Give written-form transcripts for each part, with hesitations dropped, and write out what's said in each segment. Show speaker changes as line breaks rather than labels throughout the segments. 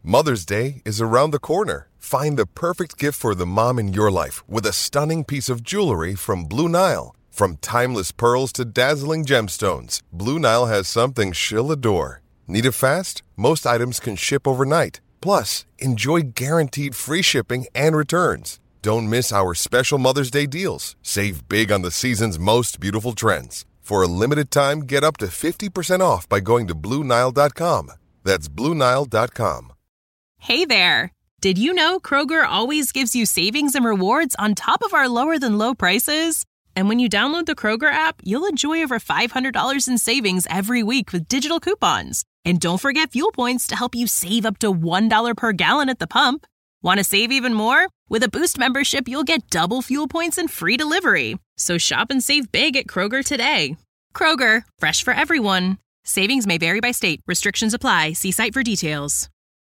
Mother's Day is around the corner. Find the perfect gift for the mom in your life with a stunning piece of jewelry from Blue Nile. From timeless pearls to dazzling gemstones, Blue Nile has something she'll adore. Need it fast? Most items can ship overnight. Plus, enjoy guaranteed free shipping and returns. Don't miss our special Mother's Day deals. Save big on the season's most beautiful trends. For a limited time, get up to 50% off by going to BlueNile.com. That's BlueNile.com.
Hey there! Did you know Kroger always gives you savings and rewards on top of our lower-than-low prices? And when you download the Kroger app, you'll enjoy over $500 in savings every week with digital coupons. And don't forget fuel points to help you save up to $1 per gallon at the pump. Want to save even more? With a Boost membership, you'll get double fuel points and free delivery. So shop and save big at Kroger today. Kroger, fresh for everyone. Savings may vary by state. Restrictions apply. See site for details.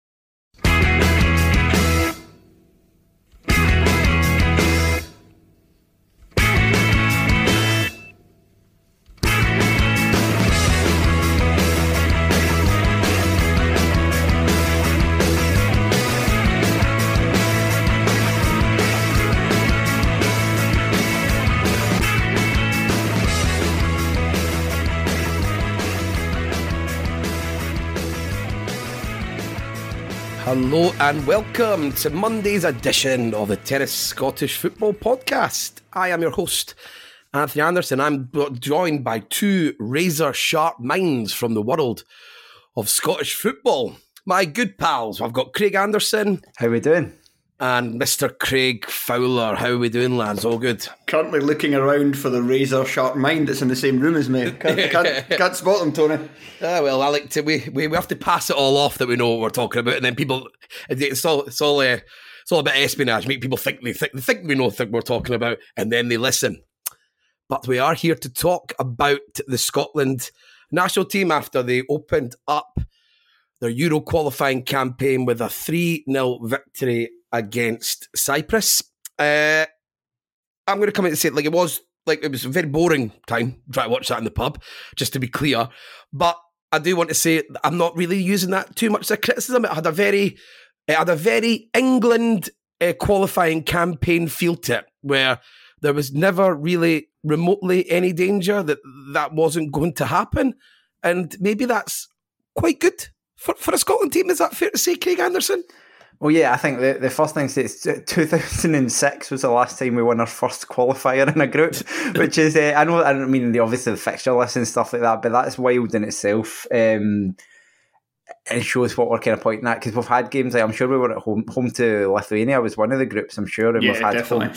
Hello and welcome to Monday's edition of the Terrace Scottish Football Podcast. I am your host, Anthony Anderson. I'm joined by two razor-sharp minds from the world of Scottish football. My good pals, I've got Craig Anderson.
How we doing?
And Mr. Craig Fowler. How are we doing, lads? All good?
Currently looking around for the razor-sharp mind that's in the same room as me. Can't spot them, Tony.
Well, I like to. We have to pass it all off that we know what we're talking about, and then people, it's all a bit espionage. Make people think they think we know what we're talking about, and then they listen. But we are here to talk about the Scotland national team after they opened up their Euro qualifying campaign with a 3-0 victory against Cyprus. I'm going to come in and say it it was a very boring time trying to watch that in the pub, just to be clear. But I do want to say I'm not really using that too much as a criticism. It had a very England qualifying campaign feel to it, where there was never really remotely any danger that wasn't going to happen. And maybe that's quite good for a Scotland team. Is that fair to say, Craig Anderson?
Well, yeah, I think the first thing to say is 2006 was the last time we won our first qualifier in a group, which is, I don't mean obviously the fixture list and stuff like that, but that's wild in itself. And it shows what we're kind of pointing at, because we've had games like, I'm sure we were at home to Lithuania was one of the groups, I'm sure, and we've had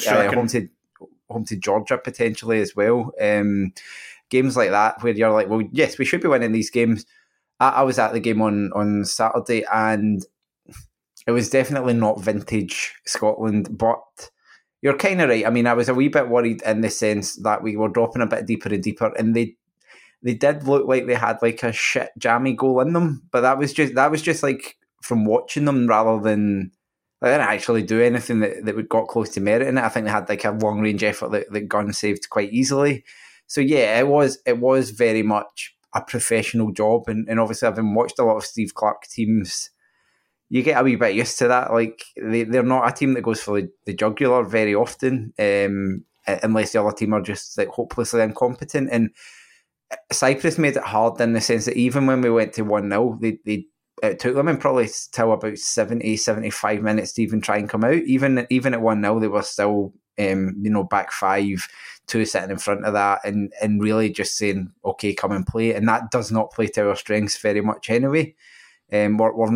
home to Georgia potentially as well. Games like that where you're like, well, yes, we should be winning these games. I was at the game on Saturday, and it was definitely not vintage Scotland, but you're kind of right. I mean, I was a wee bit worried in the sense that we were dropping a bit deeper and deeper, and they did look like they had like a shit jammy goal in them, but that was just like from watching them rather than they didn't actually do anything that got close to meriting it. I think they had like a long range effort that Gunn saved quite easily. So yeah, it was very much a professional job, and obviously having watched a lot of Steve Clarke teams, you get a wee bit used to that. Like they're not a team that goes for the jugular very often, unless the other team are just like hopelessly incompetent. And Cyprus made it hard in the sense that even when we went to 1-0, it took them probably till about 70, 75 minutes to even try and come out. Even at 1-0, they were still back 5-2 sitting in front of that, and really just saying, okay, come and play. And that does not play to our strengths very much anyway. We're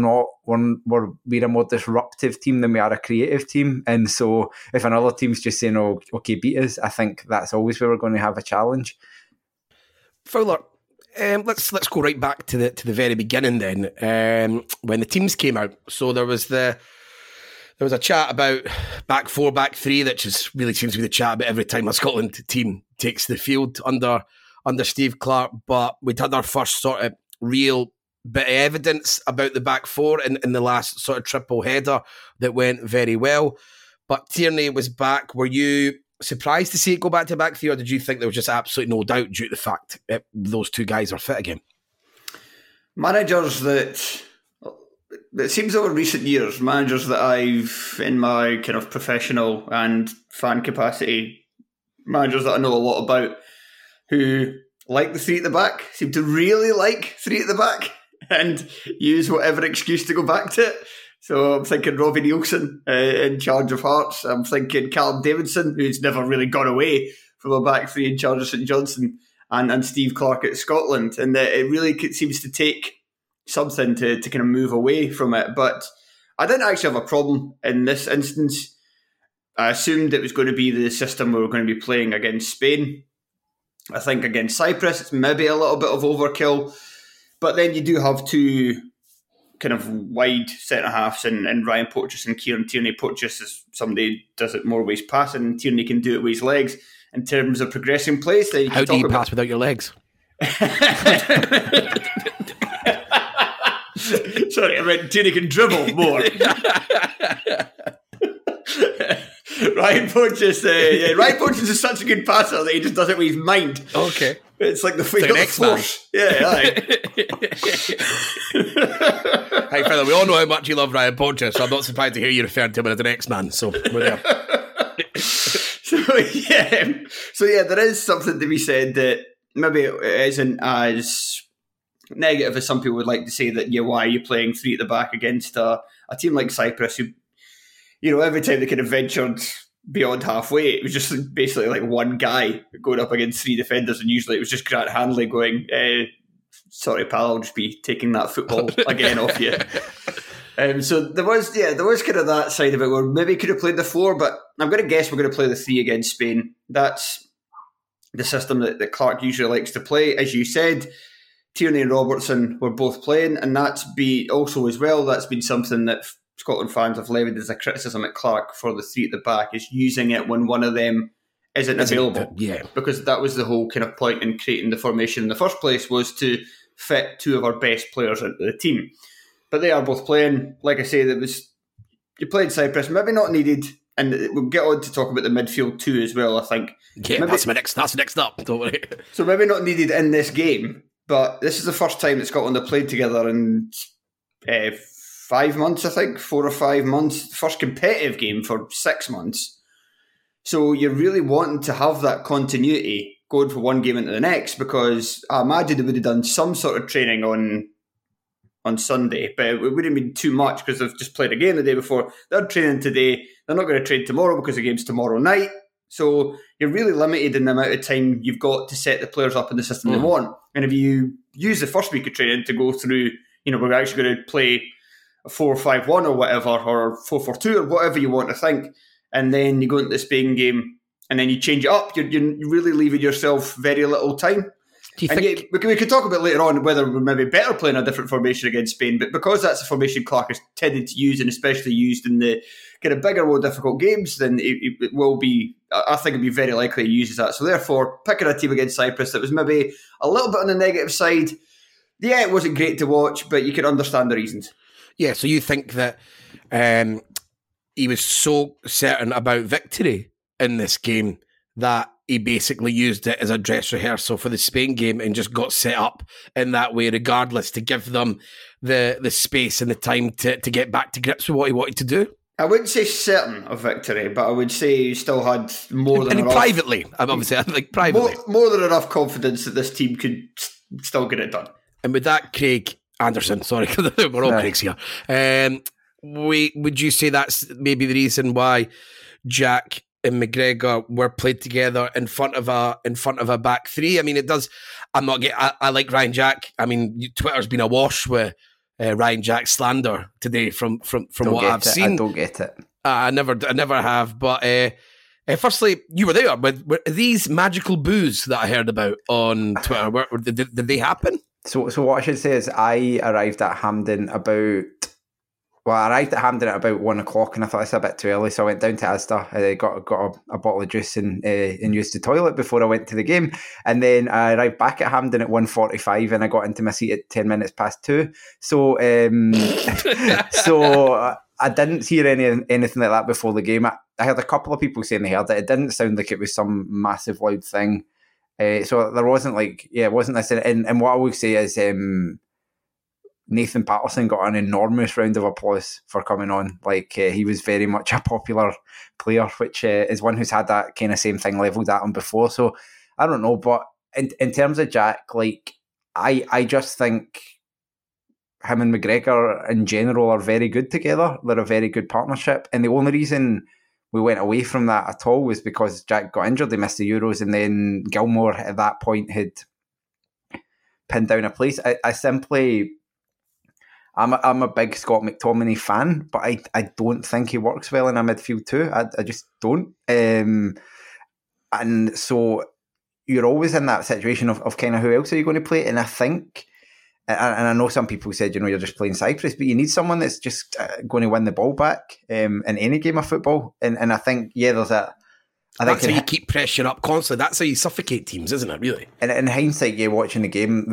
a more disruptive team than we are a creative team, and so if another team's just saying, "Oh, okay, beat us," I think that's always where we're going to have a challenge.
Fowler, let's go right back to the very beginning then, when the teams came out. So there was a chat about back 4, back 3, that just really seems to be the chat about every time a Scotland team takes the field under Steve Clarke. But we'd had our first sort of real bit of evidence about the back 4 in the last sort of triple header that went very well. But Tierney was back. Were you surprised to see it go back to back 3, or did you think there was just absolutely no doubt due to the fact that those two guys are fit again?
Managers that it seems over recent years, managers that I've, in my kind of professional and fan capacity, managers that I know a lot about, who like the three at the back, seem to really like three at the back and use whatever excuse to go back to it. So I'm thinking Robbie Nielsen in charge of Hearts. I'm thinking Callum Davidson, who's never really gone away from a back three in charge of St Johnstone, and Steve Clarke at Scotland. And it really seems to take something to kind of move away from it. But I didn't actually have a problem in this instance. I assumed it was going to be the system we were going to be playing against Spain. I think against Cyprus, it's maybe a little bit of overkill. But then you do have two kind of wide centre-halves and Ryan Porteous and Kieran Tierney. Porteous is somebody who does it more ways passing, and Tierney can do it with his legs. In terms of progressing plays, then
how do you pass without your legs?
Sorry, I meant Tierney can dribble more. Ryan Porteous is such a good passer that he just does it with his mind.
Okay.
It's like the force. Yeah, aye.
Hey, fella, we all know how much you love Ryan Porteous, so I'm not surprised to hear you referring to him as the next man. So we're there.
So there is something to be said that maybe it isn't as negative as some people would like to say, that why are you playing three at the back against a team like Cyprus who, every time they kind of ventured beyond halfway, it was just basically like one guy going up against three defenders, and usually it was just Grant Hanley going, sorry pal, I'll just be taking that football again off you. So there was kind of that side of it where maybe could have played the four, but I'm going to guess we're going to play the three against Spain. That's the system that Clarke usually likes to play. As you said, Tierney and Robertson were both playing, and that's been something that Scotland fans have levied as a criticism at Clarke for the three at the back, is using it when one of them isn't available.
Yeah. Because
that was the whole kind of point in creating the formation in the first place, was to fit two of our best players into the team. But they are both playing. Like I say, you played Cyprus, maybe not needed, and we'll get on to talk about the midfield too as well, I think.
Yeah, that's next up, don't worry.
So maybe not needed in this game, but this is the first time that Scotland have played together in 5 months, I think, 4 or 5 months. First competitive game for 6 months. So you're really wanting to have that continuity going from one game into the next, because I imagine they would have done some sort of training on Sunday, but it wouldn't have been too much because they've just played a game the day before. They're training today. They're not going to train tomorrow because the game's tomorrow night. So you're really limited in the amount of time you've got to set the players up in the system they want. And if you use the first week of training to go through, we're actually going to play a 4-5-1 or whatever, or 4-4-2 or whatever you want to think, and then you go into the Spain game and then you change it up, you're really leaving yourself very little time. We could talk about later on whether we're maybe better playing a different formation against Spain, but because that's a formation Clarke has tended to use, and especially used in the kind of bigger, more difficult games, then it will be, I think it'd be very likely he uses that. So therefore, picking a team against Cyprus that was maybe a little bit on the negative side, yeah, it wasn't great to watch, but you can understand the reasons.
Yeah, so you think that he was so certain about victory in this game that he basically used it as a dress rehearsal for the Spain game and just got set up in that way regardless, to give them the space and the time to get back to grips with what he wanted to do?
I wouldn't say certain of victory, but I would say he still had more than enough.
Privately, privately.
More than enough confidence that this team could still get it done.
And with that, Craig Anderson, sorry, we're all Craigs here. Would you say that's maybe the reason why Jack and McGregor were played together in front of a back three? I mean, it does. I like Ryan Jack. I mean, Twitter's been awash with Ryan Jack slander today from what I've seen.
I don't get it.
I never have. But firstly, you were there. Were these magical boos that I heard about on Twitter, did they happen?
So what I should say is I arrived at Hampden about 1 o'clock, and I thought it's a bit too early, so I went down to Asda, got a bottle of juice and used the toilet before I went to the game, and then I arrived back at Hampden at 1:45, and I got into my seat at 10 minutes past 2. So so I didn't hear anything like that before the game. I heard a couple of people saying they heard it. It didn't sound like it was some massive loud thing. So there wasn't it wasn't this. And what I would say is, Nathan Patterson got an enormous round of applause for coming on. Like, he was very much a popular player, which is one who's had that kind of same thing levelled at him before. So I don't know, but in terms of Jack, like, I just think him and McGregor in general are very good together. They're a very good partnership, and the only reason we went away from that at all was because Jack got injured. They missed the Euros, and then Gilmore at that point had pinned down a place. I'm a big Scott McTominay fan, but I don't think he works well in a midfield too. I just don't. And so you're always in that situation of kind of who else are you going to play? And I think, and I know some people said, you're just playing Cyprus, but you need someone that's just going to win the ball back in any game of football. And I think, there's a...
That's how you keep pressure up constantly. That's how you suffocate teams, isn't it, really?
And in hindsight, watching the game,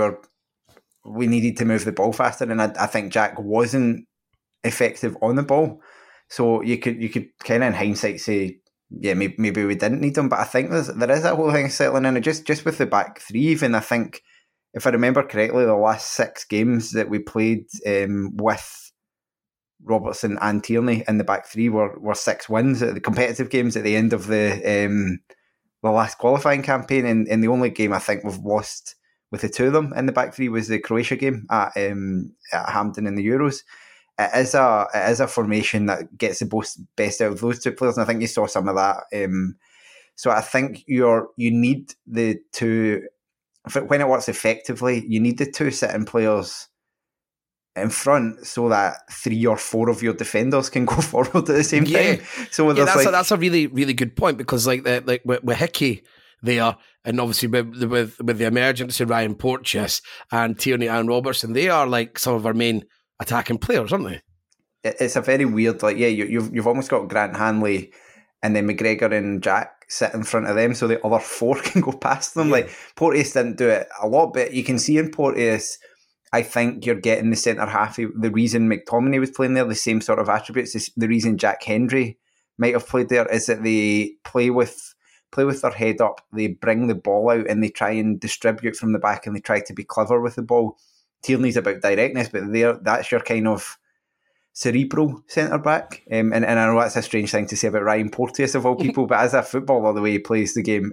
we needed to move the ball faster, and I think Jack wasn't effective on the ball. So you could kind of in hindsight say, maybe we didn't need him, but I think there is that whole thing settling in. And just with the back three, even I think, if I remember correctly, the last 6 games that we played with Robertson and Tierney in the back three were 6 wins at the competitive games at the end of the last qualifying campaign, and the only game I think we've lost with the 2 of them in the back three was the Croatia game at Hampden in the Euros. It is a formation that gets the best out of those 2 players, and I think you saw some of that. So I think you need the 2, when it works effectively, you need the 2 sitting players in front so that 3 or 4 of your defenders can go forward at the same time. So
that's a really, really good point, because with Hickey there, and obviously with the emergence of Ryan Porteous and Tierney and Robertson, they are like some of our main attacking players, aren't they?
It's a very weird, you've almost got Grant Hanley and then McGregor and Jack sit in front of them, so the other 4 can go past them. Like, Porteous didn't do it a lot, but you can see in Porteous, I think you're getting the centre half. The reason McTominay was playing there, the same sort of attributes. The reason Jack Hendry might have played there is that they play with their head up. They bring the ball out and they try and distribute from the back, and they try to be clever with the ball. Tierney's about directness, but that's your kind of cerebral centre back. And I know that's a strange thing to say about Ryan Porteous of all people, but as a footballer, the way he plays the game,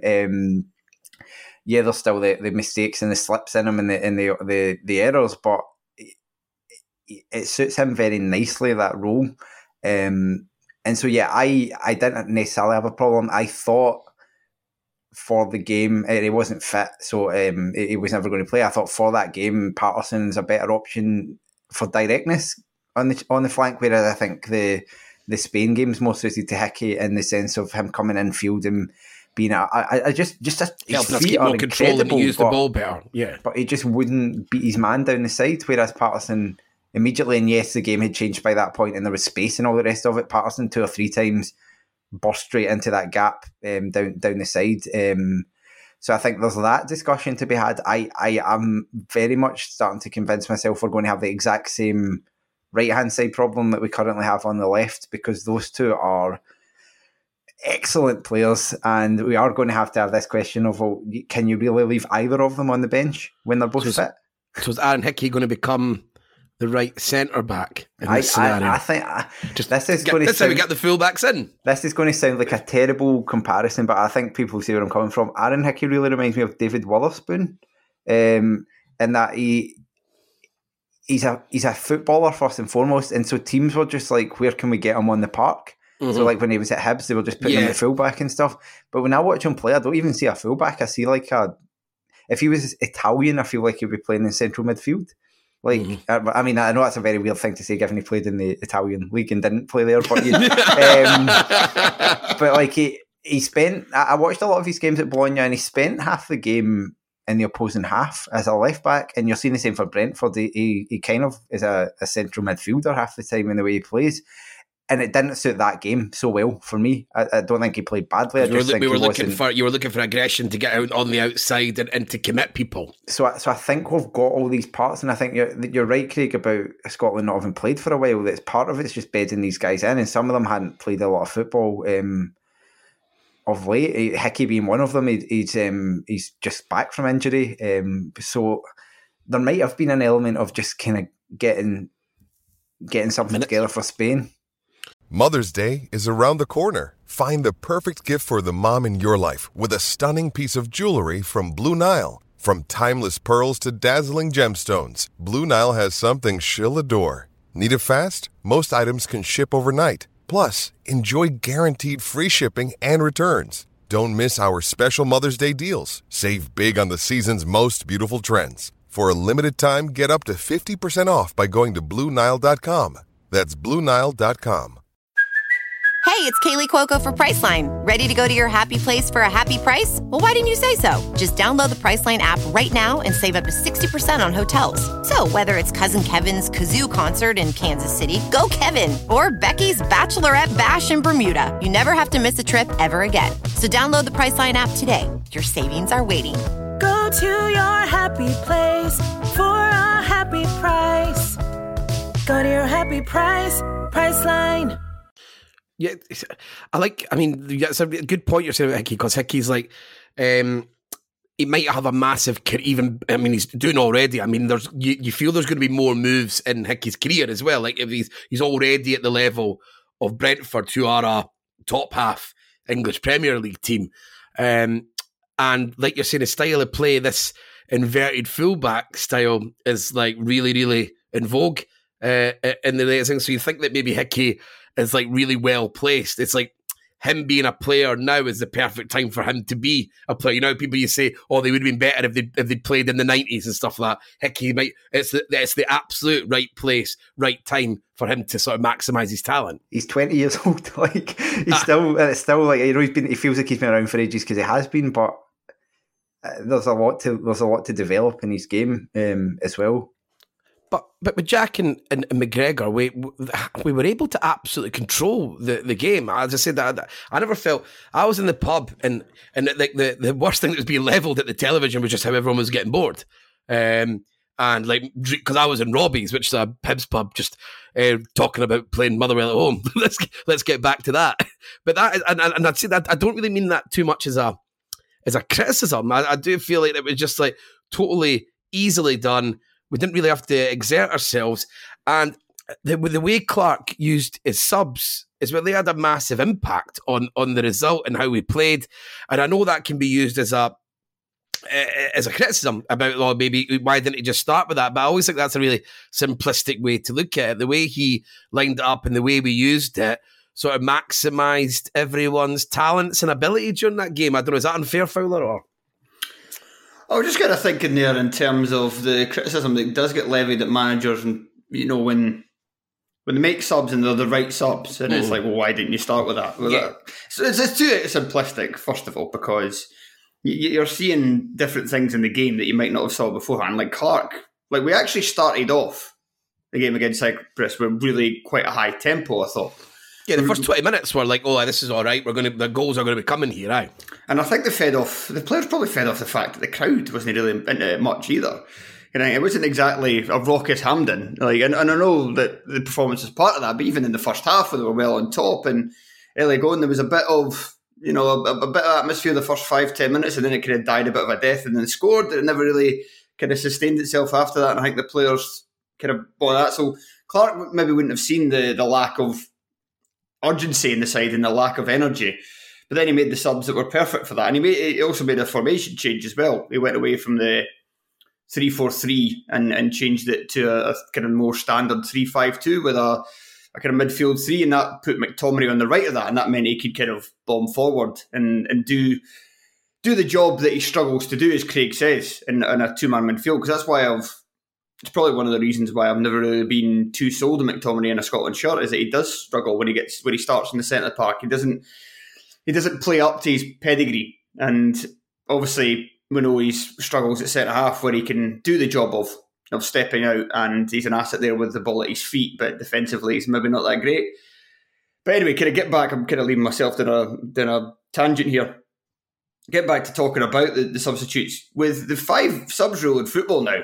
there's still the mistakes and the slips in him and the errors, but it suits him very nicely, that role. And so I didn't necessarily have a problem. I thought for the game, he wasn't fit, so he was never going to play. I thought for that game, Patterson's a better option for directness on the flank, whereas I think the Spain game's more suited to Hickey in the sense of him coming in field and being just
helping us keep more control and use the ball better. Yeah,
but he just wouldn't beat his man down the side, whereas Patterson immediately, and yes, the game had changed by that point and there was space and all the rest of it, Patterson 2 or 3 times burst straight into that gap down the side. So I think there's that discussion to be had. I am very much starting to convince myself we're going to have the exact same right-hand side problem that we currently have on the left, because those 2 are excellent players, and we are going to have this question of, well, can you really leave either of them on the bench when they're both fit?
So is Aaron Hickey going to become the right centre back in this scenario?
I think
that's how we get the full-backs in.
This is going to sound like a terrible comparison, but I think people see where I'm coming from. Aaron Hickey really reminds me of David Wotherspoon, in that he's a footballer first and foremost, and so teams were just like, where can we get him on the park? Mm-hmm. So like when he was at Hibs, they were just putting him at fullback and stuff. But when I watch him play, I don't even see a fullback. I see if he was Italian, I feel like he'd be playing in central midfield. Like, I mean, I know that's a very weird thing to say, given he played in the Italian league and didn't play there. But but like he spent. I watched a lot of his games at Bologna, and he spent half the game in the opposing half as a left back. And you're seeing the same for Brentford. He kind of is a central midfielder half the time in the way he plays. And it didn't suit that game so well for me. I don't think he played badly.
You were looking for aggression to get out on the outside and to commit people.
So I think we've got all these parts, and I think you're right, Craig, about Scotland not having played for a while. That's part of it's just bedding these guys in, and some of them hadn't played a lot of football of late. Hickey being one of them, he's just back from injury. So there might have been an element of just kind of getting something together for Spain.
Mother's Day is around the corner. Find the perfect gift for the mom in your life with a stunning piece of jewelry from Blue Nile. From timeless pearls to dazzling gemstones, Blue Nile has something she'll adore. Need it fast? Most items can ship overnight. Plus, enjoy guaranteed free shipping and returns. Don't miss our special Mother's Day deals. Save big on the season's most beautiful trends. For a limited time, get up to 50% off by going to BlueNile.com. That's BlueNile.com.
Hey, it's Kaylee Cuoco for Priceline. Ready to go to your happy place for a happy price? Well, why didn't you say so? Just download the Priceline app right now and save up to 60% on hotels. So whether it's Cousin Kevin's Kazoo Concert in Kansas City, go Kevin, or Becky's Bachelorette Bash in Bermuda, you never have to miss a trip ever again. So download the Priceline app today. Your savings are waiting.
Go to your happy place for a happy price. Go to your happy price, Priceline.
Yeah, I mean, that's a good point you're saying about Hickey, because Hickey's like, he might have a massive, he's doing already. I mean, you feel there's going to be more moves in Hickey's career as well. Like, if he's already at the level of Brentford, who are a top half English Premier League team. And like you're saying, the style of play, this inverted fullback style is like really, really in vogue in the latest thing. So you think that maybe Hickey is like really well placed. It's like him being a player now is the perfect time for him to be a player. You know, people you say, oh, they would have been better if they'd played in the 90s and stuff like that. Hickey it's the absolute right place, right time for him to sort of maximise his talent.
He's 20 years old. Like, he's still like, you know, he feels like he's been around for ages because he has been, but there's a lot to develop in his game as well.
But with Jack and McGregor, we were able to absolutely control the game. As I said, that I never felt. I was in the pub and like the worst thing that was being levelled at the television was just how everyone was getting bored. And like, because I was in Robbie's, which is a Hibs pub, just talking about playing Motherwell at home. let's get back to that. But that, and I'd say that I don't really mean that too much as a criticism. I do feel like it was just like totally easily done. We didn't really have to exert ourselves. And the way Clark used his subs is where they had a massive impact on the result and how we played. And I know that can be used as a criticism about, well, maybe why didn't he just start with that? But I always think that's a really simplistic way to look at it. The way he lined it up and the way we used it sort of maximised everyone's talents and ability during that game. I don't know, is that unfair, Fowler, or...?
I was just kind of thinking there in terms of the criticism that does get levied at managers, and you know, when they make subs and they're the right subs, and it's like, well, why didn't you start with that? So it's too simplistic, first of all, because you're seeing different things in the game that you might not have saw beforehand. Like Clark, like we actually started off the game against Cyprus with really quite a high tempo, I thought. Yeah,
the first 20 minutes were like, oh, this is all right. The goals are going to be coming here, aye.
And I think the players probably fed off the fact that the crowd wasn't really into it much either. You know, it wasn't exactly a raucous Hampden. Like, and I know that the performance was part of that, but even in the first half, when they were well on top and early going, there was a bit of, you know, a bit of atmosphere the first 5-10 minutes, and then it kind of died a bit of a death and then scored. It never really kind of sustained itself after that, and I think the players kind of bought that. So Clark maybe wouldn't have seen the lack of urgency in the side and the lack of energy, but then he made the subs that were perfect for that, and he also made a formation change as well. He went away from the 3-4-3 and changed it to a kind of more standard 3-5-2 with a kind of midfield three, and that put McTominay on the right of that, and that meant he could kind of bomb forward and do the job that he struggles to do, as Craig says, in a two-man midfield. Because that's why it's probably one of the reasons why I've never really been too sold on McTominay in a Scotland shirt, is that he does struggle when he starts in the centre of the park. He doesn't play up to his pedigree, and obviously we know he struggles at centre half, where he can do the job of stepping out, and he's an asset there with the ball at his feet, but defensively he's maybe not that great. But anyway, can I get back? I'm kind of leaving myself down a tangent here. Get back to talking about the substitutes. With the 5 subs rule in football now,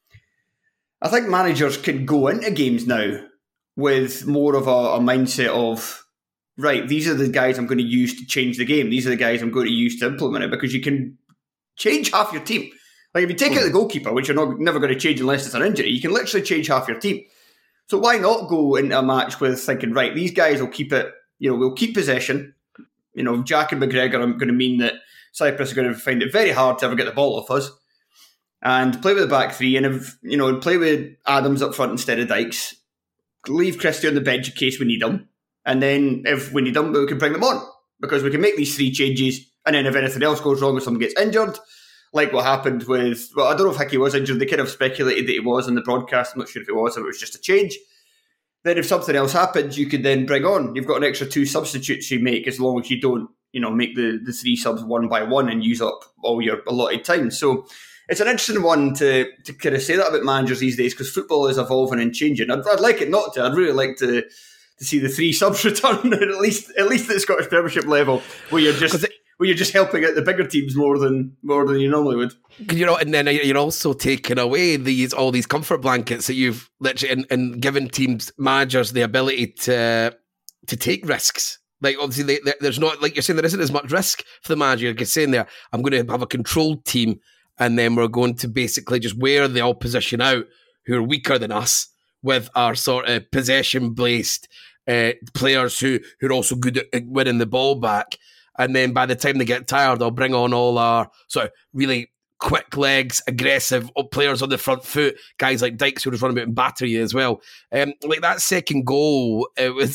I think managers can go into games now with more of a mindset of, right, these are the guys I'm going to use to change the game. These are the guys I'm going to use to implement it, because you can change half your team. Like if you take out the goalkeeper, which you're never going to change unless it's an injury, you can literally change half your team. So why not go into a match with thinking, right, these guys will keep it, we'll keep possession. Jack and McGregor are going to mean that Cyprus are going to find it very hard to ever get the ball off us. And play with the back three and play with Adams up front instead of Dykes. Leave Christie on the bench in case we need him. And then if we need him, we can bring them on. Because we can make these 3 changes, and then if anything else goes wrong or someone gets injured, like what happened with, I don't know if Hickey was injured, they kind of speculated that he was in the broadcast, I'm not sure if it was, or it was just a change. Then if something else happens, you could then bring on, you've got an extra 2 substitutes you make, as long as you don't, make the 3 subs one by one and use up all your allotted time. So it's an interesting one to kind of say that about managers these days, because football is evolving and changing. I'd like it not to, I'd really like to see the 3 subs return at least at the Scottish Premiership level, where you're just helping out the bigger teams more than you normally would.
And then you're also taking away all these comfort blankets that you've literally and given teams, managers, the ability to take risks. Like obviously there's not, like you're saying, there isn't as much risk for the manager. You're saying there, I'm going to have a controlled team, and then we're going to basically just wear the opposition out who are weaker than us with our sort of possession-based players who are also good at winning the ball back. And then by the time they get tired, I'll bring on all our sort of really quick legs, aggressive players on the front foot, guys like Dykes who just run about and batter you as well. Like that second goal, it was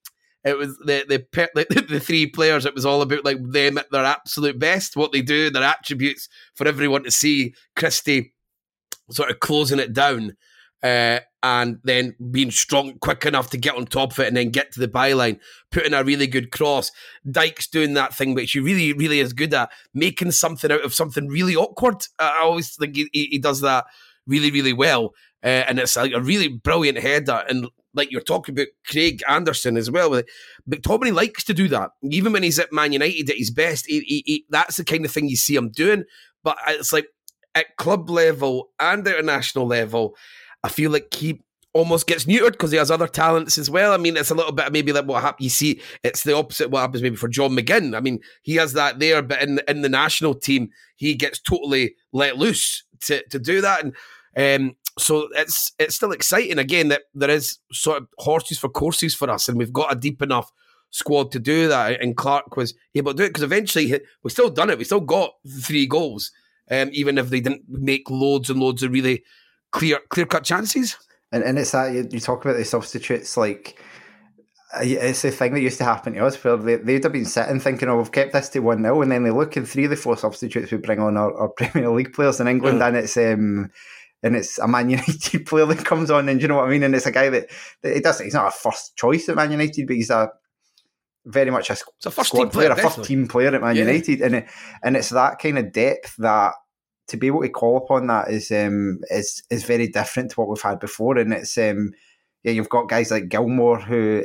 the 3 players. It was all about like them at their absolute best, what they do, their attributes for everyone to see. Christie sort of closing it down. And then being strong, quick enough to get on top of it and then get to the byline, putting a really good cross. Dykes doing that thing which he really, really is good at, making something out of something really awkward. I always think he does that really, really well. And it's like a really brilliant header. And like you're talking about Craig Anderson as well. McTominay likes to do that. Even when he's at Man United at his best, that's the kind of thing you see him doing. But it's like at club level and international level, I feel like he almost gets neutered because he has other talents as well. I mean, it's a little bit maybe like what happened. You see, it's the opposite of what happens maybe for John McGinn. I mean, he has that there, but in the national team, he gets totally let loose to do that. And so it's still exciting again that there is sort of horses for courses for us, and we've got a deep enough squad to do that. And Clark was able to do it because eventually we still done it. We still got 3 goals, even if they didn't make loads and loads of really clear-cut chances. And
it's that you talk about the substitutes, like it's the thing that used to happen to us where they'd have been sitting thinking, we've kept this to 1-0, and then they look and 3 of the 4 substitutes we bring on are Premier League players in England, and it's a Man United player that comes on, and you know what I mean, and it's a guy that he's not a first choice at Man United, but he's very much a first team player, a first team player at Man United, and it's that kind of depth that to be able to call upon that is very different to what we've had before. And it's you've got guys like Gilmore,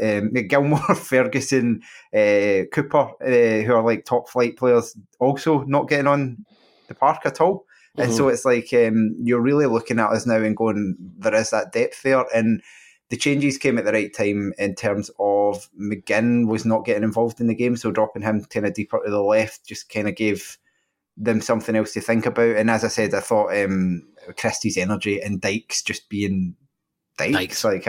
Ferguson, Cooper, who are like top flight players, also not getting on the park at all. Mm-hmm. And so it's like you're really looking at us now and going, there is that depth there. And the changes came at the right time in terms of McGinn was not getting involved in the game, so dropping him kind of deeper to the left just kind of gave them something else to think about. And as I said, I thought Christie's energy and Dykes just being Dykes. Like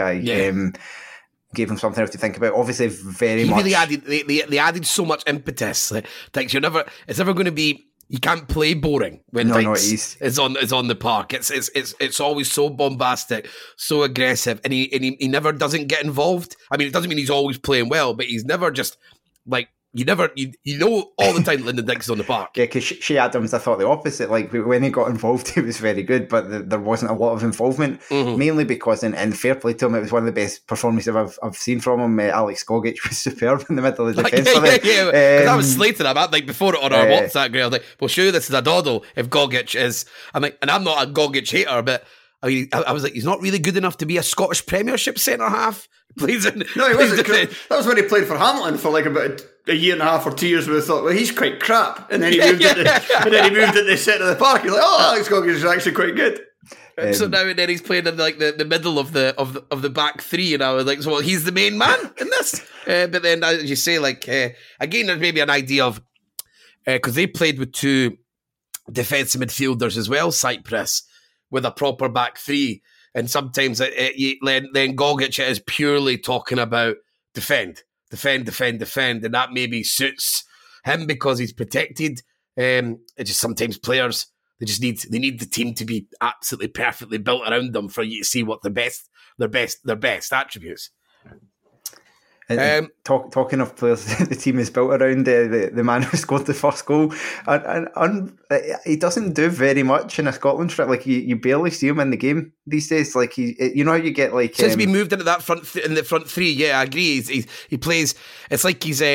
gave him something else to think about. Obviously, very much.
They added so much impetus. Like, Dykes, it's never going to be. You can't play boring when Dykes is on the park. It's always so bombastic, so aggressive, and he never doesn't get involved. I mean, it doesn't mean he's always playing well, but he's never just like. You know all the time Lyndon Dykes is on the park. Yeah, because
Shea Adams, I thought the opposite. Like, when he got involved, he was very good, but there wasn't a lot of involvement, mainly because, and fair play to him, it was one of the best performances I've seen from him. Alex Gogic was superb in the middle of the defence.
Yeah. Because I was slating him, like, before it on our WhatsApp group, I was like, well, sure, this is a doddle if Gogic is... I'm like, and I'm not a Gogic hater, but... I mean, I was like, he's not really good enough to be a Scottish Premiership centre-half. No, he wasn't.
That was when he played for Hamilton for like about a year and a half or 2 years, where I thought, well, he's quite crap. And then he moved into the centre of the park. He's like, Alex Gogic is actually quite good.
So now and then he's playing in like the middle of the back 3, and I was like, so he's the main man in this. But then, as you say, like again, there's maybe an idea of because they played with 2 defensive midfielders as well, Cyprus, with a proper back three. And sometimes then Gogic is purely talking about defend. And that maybe suits him because he's protected. It just sometimes players, they need the team to be absolutely perfectly built around them for you to see what their best attributes.
Talking of players, the team is built around the man who scored the first goal, and he doesn't do very much in a Scotland trip. Like you barely see him in the game these days. Like you know how you get like
since we moved into that in the front three. Yeah, I agree. He plays. It's like he's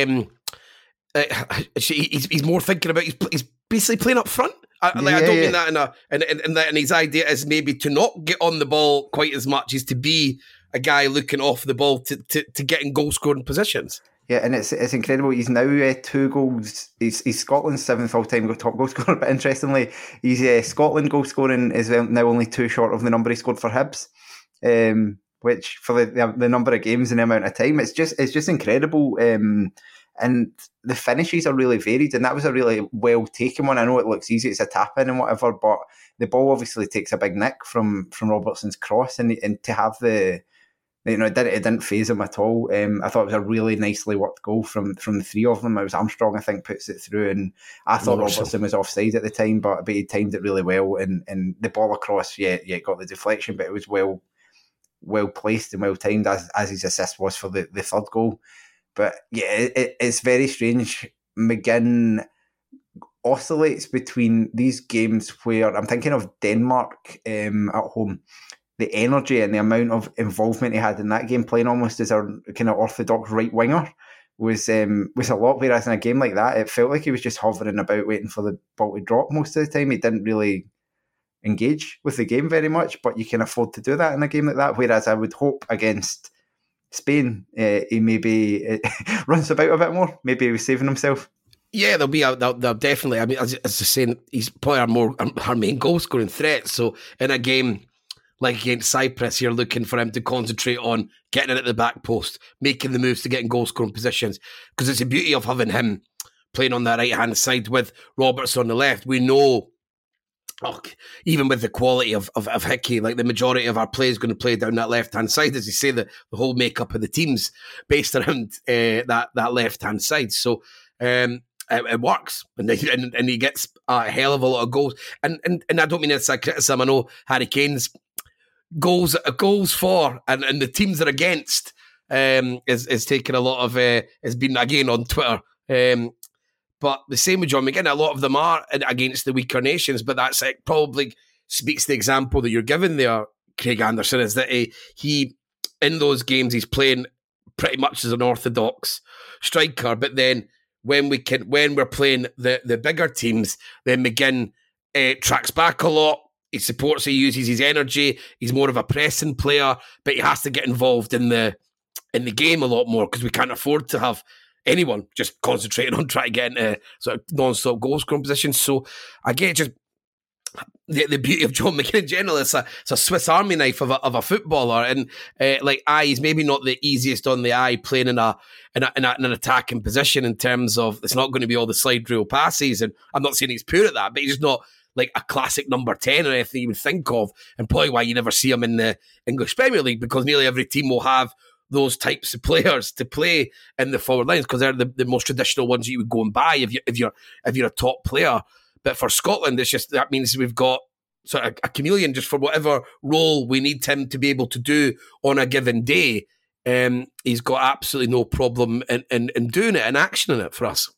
more thinking about he's basically playing up front. I don't mean that and his idea is maybe to not get on the ball quite as much as to be a guy looking off the ball to get in goal scoring positions. Yeah,
and it's incredible. He's now 2 goals. He's Scotland's 7th all-time top goal scorer. But interestingly, he's Scotland goal scoring is now only 2 short of the number he scored for Hibs, which for the number of games and the amount of time, it's just incredible. And the finishes are really varied, and that was a really well taken one. I know it looks easy; it's a tap in and whatever, but the ball obviously takes a big nick from Robertson's cross, and to have it didn't faze him at all. I thought it was a really nicely worked goal from the 3 of them. It was Armstrong, I think, puts it through, and I thought Robertson was offside at the time, but he timed it really well, and the ball across, got the deflection, but it was well placed and well timed as his assist was for the 3rd goal. But it's very strange. McGinn oscillates between these games where I'm thinking of Denmark at home. The energy and the amount of involvement he had in that game, playing almost as a kind of orthodox right winger, was a lot. Whereas in a game like that, it felt like he was just hovering about, waiting for the ball to drop most of the time. He didn't really engage with the game very much, but you can afford to do that in a game like that. Whereas I would hope against Spain, he maybe runs about a bit more. Maybe he was saving himself.
Yeah, they'll definitely. I mean, as I was saying, he's probably our main goal scoring threat. So in a game like against Cyprus, you're looking for him to concentrate on getting it at the back post, making the moves to get in goal scoring positions. Because it's the beauty of having him playing on that right hand side with Robertson on the left. We know. Even with the quality of Hickey, like the majority of our play is going to play down that left-hand side. As you say, the whole makeup of the team's based around that left-hand side. So it works. And he gets a hell of a lot of goals. And I don't mean it's a criticism. I know Harry Kane's goals for and the teams they're against is taking a lot of... has been, again, on Twitter... But the same with John McGinn, a lot of them are against the weaker nations, but that's probably speaks to the example that you're giving there, Craig Anderson, is that he in those games, he's playing pretty much as an orthodox striker, but then when we're playing the bigger teams, then McGinn tracks back a lot, he supports, he uses his energy, he's more of a pressing player, but he has to get involved in the game a lot more because we can't afford to have anyone just concentrating on trying to get into sort of non-stop goal scoring positions. So again, just the beauty of John McGinn in general, it's a Swiss Army knife of a footballer, and he's maybe not the easiest on the eye playing in an attacking position in terms of it's not going to be all the slide rule passes, and I'm not saying he's poor at that, but he's just not like a classic number 10 or anything you would think of, and probably why you never see him in the English Premier League, because nearly every team will have those types of players to play in the forward lines because they're the most traditional ones you would go and buy if you're a top player. But for Scotland, it's just that means we've got sort of a chameleon just for whatever role we need him to be able to do on a given day. He's got absolutely no problem in doing it and actioning it for us.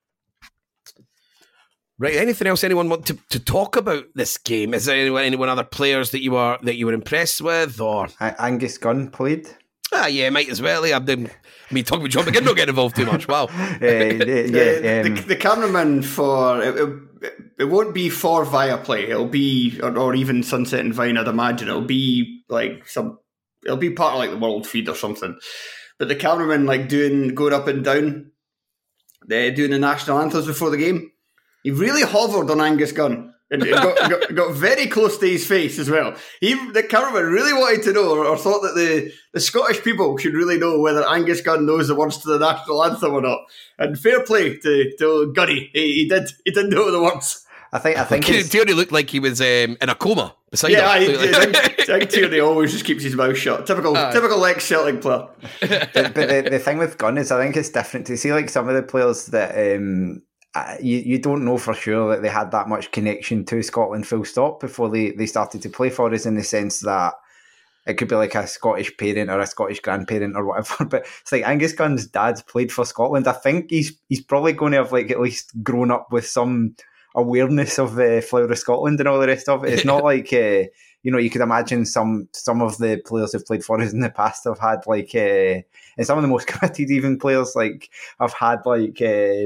Right. Anything else anyone want to talk about this game? Is there anyone other players that you were impressed with, or
Angus Gunn played?
Yeah, might as well. Talking about John McGinn, not getting involved too much. Wow.
The cameraman for it won't be for Viaplay. It'll be or even Sunset and Vine. I'd imagine it'll be like it'll be part of like the World Feed or something. But the cameraman going up and down, doing the national anthems before the game. He really hovered on Angus Gunn. And got very close to his face as well. The cameraman really wanted to know, or thought that the Scottish people should really know whether Angus Gunn knows the words to the national anthem or not. And fair play to Gunny, he did know the words.
I think
Tierney looked like he was in a coma beside
him.
I
think Tierney always just keeps his mouth shut. Typical ex-Celtic player.
But the thing with Gunn is, I think it's different to see like some of the players that you don't know for sure that they had that much connection to Scotland full stop before they started to play for us, in the sense that it could be like a Scottish parent or a Scottish grandparent or whatever. But it's like Angus Gunn's dad's played for Scotland. I think he's probably going to have like at least grown up with some awareness of the Flower of Scotland and all the rest of it. It's not like you could imagine some of the players who've played for us in the past have had like and some of the most committed even players like have had like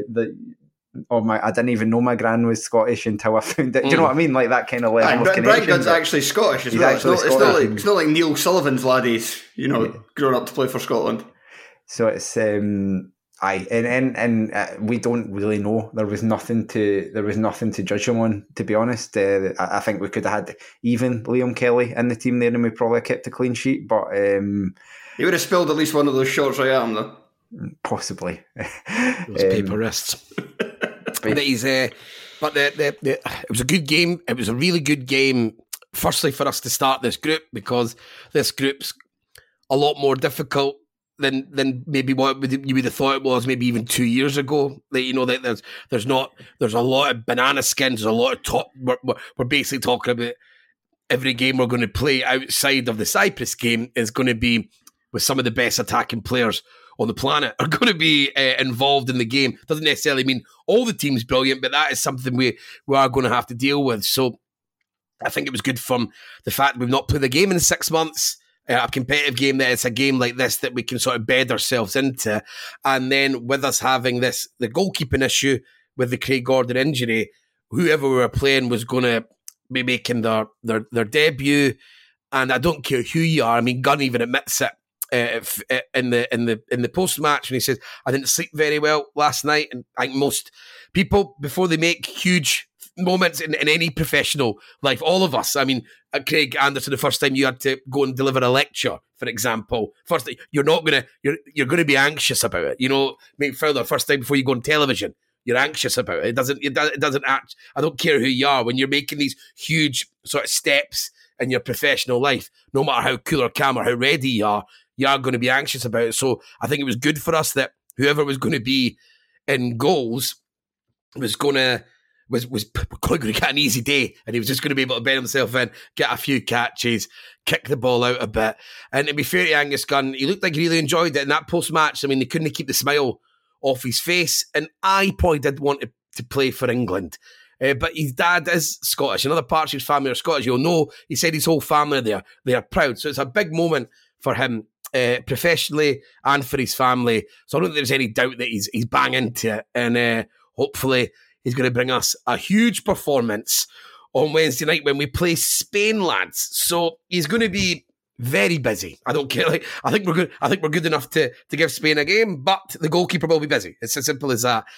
I didn't even know my gran was Scottish until I found it. Do you know what I mean? Like that kind of level of connection.
Brian Gunn's actually Scottish as well. It's not like Neil Sullivan's laddies, growing up to play for Scotland.
So it's and we don't really know. There was nothing to judge him on, to be honest. I think we could have had even Liam Kelly in the team there, and we probably kept a clean sheet. But
he would have spilled at least one of those shots I am though.
Possibly.
Those paper wrists. But it was a good game. It was a really good game. Firstly, for us to start this group, because this group's a lot more difficult than maybe what you would have thought it was, maybe even 2 years ago. That there's a lot of banana skins. There's a lot of top. We're basically talking about every game we're going to play outside of the Cyprus game is going to be with some of the best attacking players on the planet are going to be involved in the game. Doesn't necessarily mean all the team's brilliant, but that is something we are going to have to deal with. So I think it was good from the fact that we've not played a game in 6 months, a competitive game, that it's a game like this that we can sort of bed ourselves into. And then with us having the goalkeeping issue with the Craig Gordon injury, whoever we were playing was going to be making their debut. And I don't care who you are. I mean, Gunn even admits it. In the post match, when he says, I didn't sleep very well last night, and I think most people, before they make huge moments in any professional life, all of us, I mean, Craig Anderson, the first time you had to go and deliver a lecture, for example, you're going to be anxious about it. Make further, first time before you go on television, you're anxious about it. It doesn't act. I don't care who you are when you're making these huge sort of steps in your professional life. No matter how cool or calm or how ready you are going to be anxious about it. So I think it was good for us that whoever was going to be in goals was going to get an easy day, and he was just going to be able to bend himself in, get a few catches, kick the ball out a bit. And to be fair to Angus Gunn, he looked like he really enjoyed it in that post-match. I mean, they couldn't keep the smile off his face, and I probably did want to play for England. But his dad is Scottish, and other parts of his family are Scottish. You'll know, he said his whole family they are proud. So it's a big moment for him, professionally and for his family. So I don't think there's any doubt that he's bang into it, and hopefully he's going to bring us a huge performance on Wednesday night when we play Spain, lads. So he's going to be very busy. I don't care. I think we're good. I think we're good enough to give Spain a game, but the goalkeeper will be busy. It's as simple as that.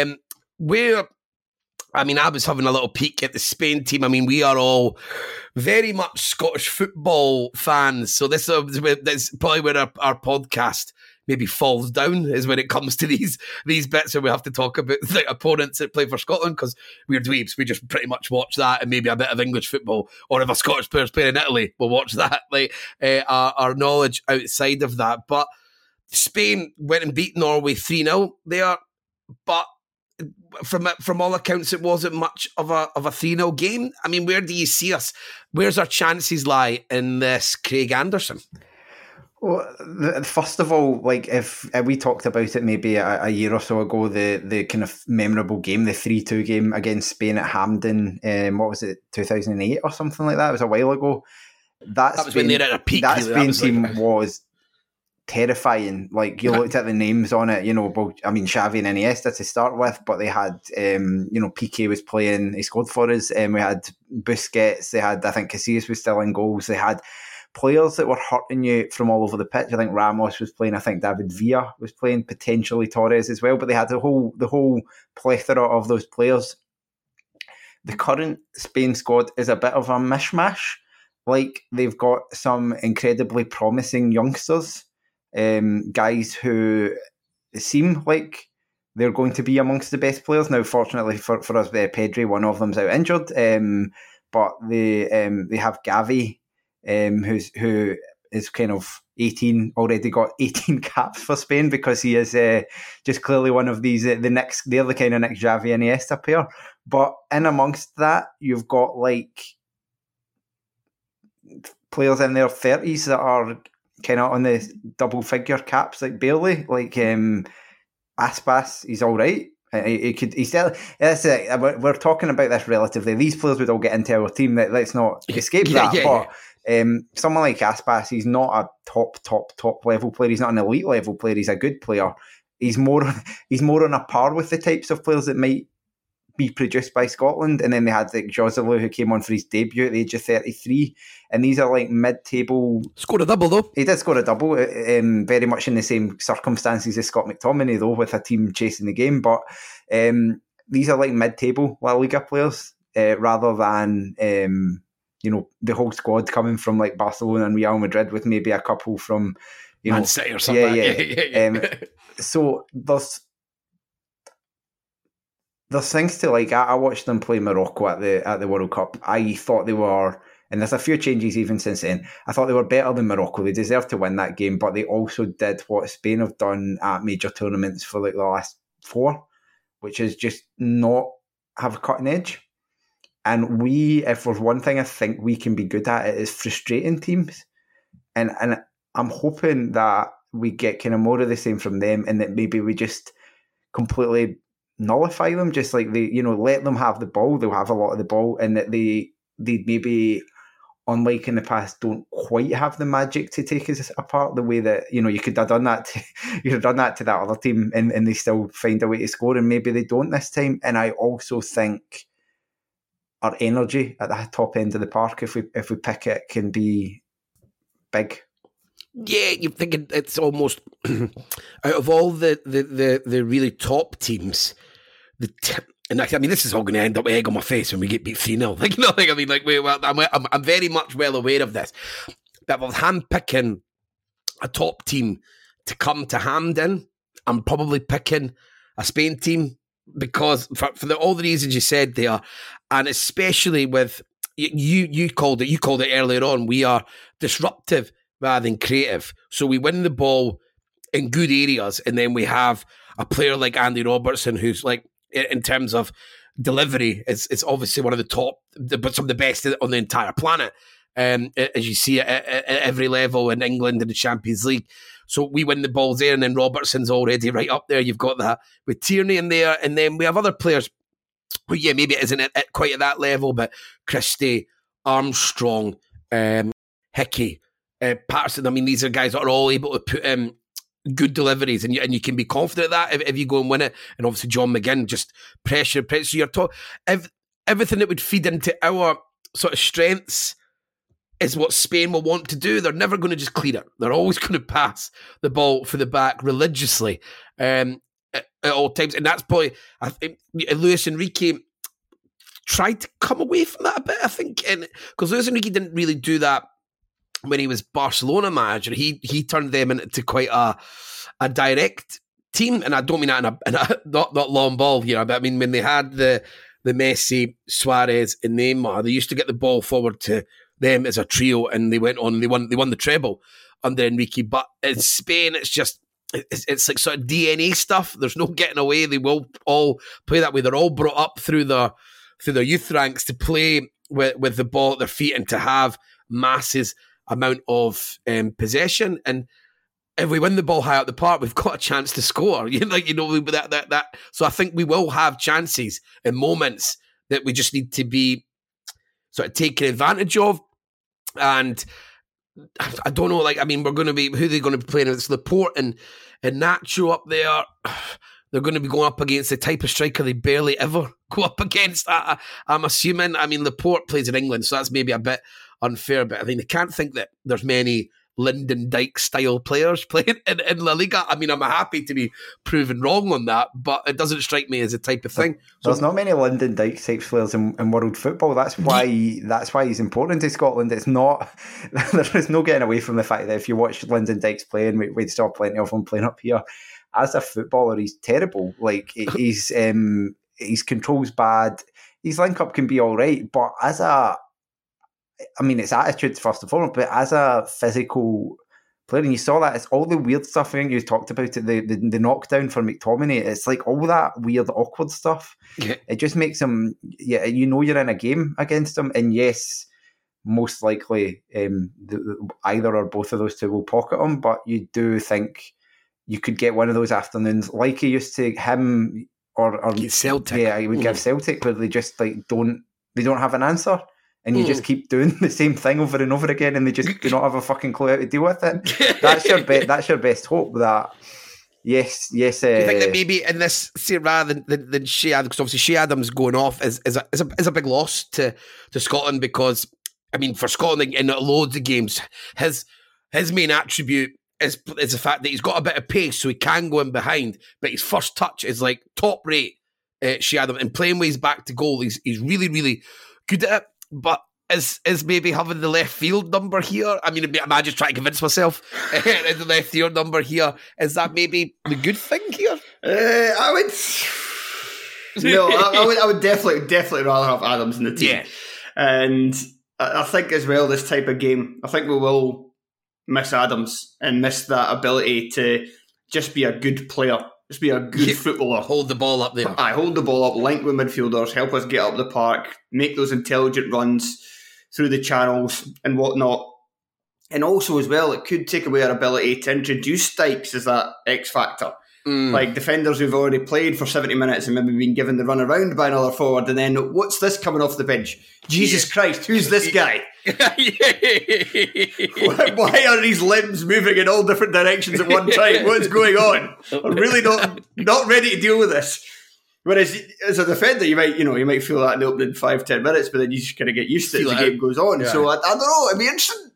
I was having a little peek at the Spain team. I mean, we are all very much Scottish football fans. So that's probably where our podcast maybe falls down, is when it comes to these bits where we have to talk about the opponents that play for Scotland, because we're dweebs. We just pretty much watch that and maybe a bit of English football. Or if a Scottish player's playing in Italy, we'll watch that. Our knowledge outside of that. But Spain went and beat Norway 3-0 there. But from all accounts, it wasn't much of a 3-0 game. I mean, where do you see us? Where's our chances lie in this, Craig Anderson?
Well, first of all, if we talked about it maybe a year or so ago, the kind of memorable game, the 3-2 game against Spain at Hampden, what was it, 2008 or something like that? It was a while ago. That was when they were at a peak. That Spain team was terrifying. You looked at the names on it, Xavi and Iniesta to start with, but they had, Piqué was playing, he scored for us, we had Busquets, they had, I think Casillas was still in goals, they had players that were hurting you from all over the pitch. I think Ramos was playing, I think David Villa was playing, potentially Torres as well, but they had the whole plethora of those players. The current Spain squad is a bit of a mishmash. They've got some incredibly promising youngsters, guys who seem like they're going to be amongst the best players. Now, fortunately for us, Pedri, one of them's out injured, but they have Gavi, who is kind of 18, already got 18 caps for Spain because he is just clearly one of these, they're the kind of next Xavi and Iniesta pair. But in amongst that, you've got like players in their 30s that are kind of on the double figure caps, like barely, like Aspas, he's all right. He's still. We're talking about this relatively. These players would all get into our team. Let's not escape that. But someone like Aspas, he's not a top level player. He's not an elite level player. He's a good player. He's more on a par with the types of players that might be produced by Scotland. And then they had like Joselu, who came on for his debut at the age of 33. And these are like mid-table.
Scored a double though.
He did score a double, very much in the same circumstances as Scott McTominay though, with a team chasing the game. But these are like mid-table La Liga players, rather than the whole squad coming from like Barcelona and Real Madrid with maybe a couple from
Man City or something. Yeah.
So there's things to like. I watched them play Morocco at the World Cup. I thought they were, and there's a few changes even since then. I thought they were better than Morocco. They deserved to win that game, but they also did what Spain have done at major tournaments for like the last 4, which is just not have a cutting edge. And if there's one thing I think we can be good at, it is frustrating teams. And I'm hoping that we get kind of more of the same from them, and that maybe we just completely nullify them, just like let them have the ball. They'll have a lot of the ball, and that they maybe, unlike in the past, don't quite have the magic to take us apart the way that you could have done that to that other team, and they still find a way to score, and maybe they don't this time. And I also think our energy at the top end of the park, if we pick it, can be big.
Yeah, you're thinking it's almost out of all the really top teams, and I mean, this is all going to end up with egg on my face when we get beat 3-0. I'm very much well aware of this. But with handpicking a top team to come to Hampden, I'm probably picking a Spain team because for all the reasons you said there, and especially with you called it earlier on. We are disruptive rather than creative, so we win the ball in good areas, and then we have a player like Andy Robertson, who's like, in terms of delivery, it's obviously one of the top, but some of the best on the entire planet. As you see at every level in England in the Champions League. So we win the balls there, and then Robertson's already right up there. You've got that with Tierney in there, and then we have other players who, maybe it isn't quite at that level, but Christie, Armstrong, Hickey, Patterson. I mean, these are guys that are all able to put in good deliveries, and you can be confident of that if you go and win it. And obviously John McGinn, just pressure. So you're talking everything that would feed into our sort of strengths is what Spain will want to do. They're never going to just clear it. They're always going to pass the ball for the back religiously at all times. And that's probably, I think, Luis Enrique tried to come away from that a bit, I think. Because Luis Enrique didn't really do that when he was Barcelona manager. He turned them into quite a direct team. And I don't mean that in a not long ball here, but I mean when they had the Messi, Suarez and Neymar, they used to get the ball forward to them as a trio, and they went on and they won the treble under Enrique. But in Spain, it's like sort of DNA stuff. There's no getting away. They will all play that way. They're all brought up through their youth ranks to play with the ball at their feet and to have masses amount of possession. And if we win the ball high out the park, we've got a chance to score. That. So I think we will have chances and moments that we just need to be sort of taking advantage of. And I don't know, we're going to be, who are they going to be playing? It's Laporte and Nacho up there. They're going to be going up against the type of striker they barely ever go up against, I'm assuming. I mean, Laporte plays in England, so that's maybe a bit unfair, but I mean, I can't think that there's many Lyndon Dykes style players playing in La Liga. I mean, I'm happy to be proven wrong on that, but it doesn't strike me as a type of thing.
There's not many Lyndon Dykes type players in world football. That's why he's important to Scotland. It's not, there's no getting away from the fact that if you watch Lyndon Dykes play, and we saw plenty of them playing up here, as a footballer, he's terrible. Like, his control's bad. His link-up can be all right, but it's attitude first and foremost, but as a physical player, and you saw that, it's all the weird stuff. I think you talked about it, the knockdown for McTominay. It's like all that weird, awkward stuff. Yeah. It just makes him, you're in a game against him, and yes, most likely either or both of those two will pocket him, but you do think you could get one of those afternoons like he used to, him or
Celtic.
Yeah, he would give Celtic, where they just don't have an answer. And you just keep doing the same thing over and over again, and they just do not have a fucking clue how to deal with it. That's your best hope. That yes. Do you
think that maybe in this, say, rather than Shea Adams, because obviously Shea Adams going off is a big loss to Scotland, because I mean, for Scotland in loads of games, his main attribute is the fact that he's got a bit of pace, so he can go in behind, but his first touch is like top rate. Shea Adams, and playing with his back to goal, he's really, really good at it. But is maybe having the left field number here? I mean, I'm just trying to convince myself the left field number here, is that maybe the good thing here?
I would definitely rather have Adams in the team. Yeah. And I think as well, this type of game, I think we will miss Adams and miss that ability to just be a good player. Just be a good footballer.
Hold the ball up there.
Hold the ball up, link with midfielders, help us get up the park, make those intelligent runs through the channels and whatnot. And also as well, it could take away our ability to introduce Dykes as that X factor. Like defenders who've already played for 70 minutes and maybe been given the run around by another forward, and then what's this coming off the bench? Jesus Christ, who's this guy? Why are his limbs moving in all different directions at one time? What's going on? I'm really not ready to deal with this. Whereas as a defender, you might feel that in the opening 5-10 minutes, but then you just kind of get used to it as the game goes on. Yeah. So I don't know. It'd be interesting.